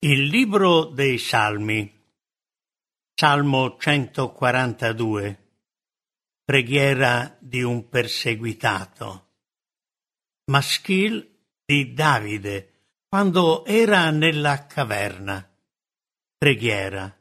Il libro dei Salmi, Salmo 142, preghiera di un perseguitato. Maschil di Davide, quando era nella caverna. Preghiera.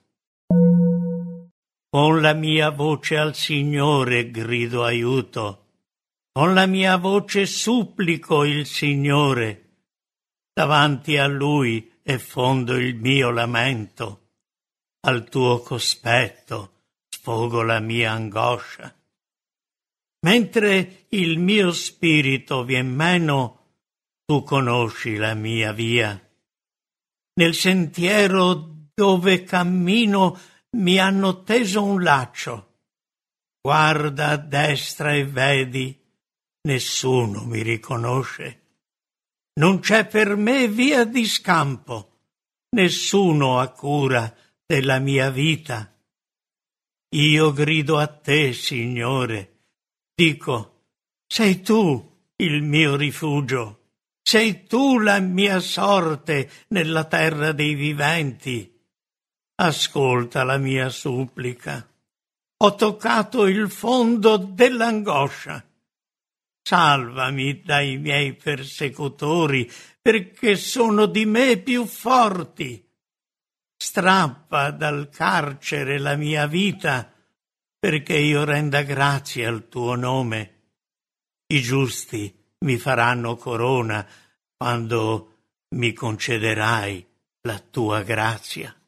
Con la mia voce al Signore grido aiuto, con la mia voce supplico il Signore. Davanti a Lui effondo il mio lamento, al tuo cospetto sfogo la mia angoscia. Mentre il mio spirito vien meno, tu conosci la mia via. Nel sentiero dove cammino mi hanno teso un laccio. Guarda a destra e vedi, nessuno mi riconosce. Non c'è per me via di scampo, nessuno ha cura della mia vita. Io grido a te, Signore, dico, sei tu il mio rifugio, sei tu la mia sorte nella terra dei viventi. Ascolta la mia supplica. Ho toccato il fondo dell'angoscia. Salvami dai miei persecutori, perché sono di me più forti. Strappa dal carcere la mia vita, perché io renda grazie al tuo nome. I giusti mi faranno corona quando mi concederai la tua grazia.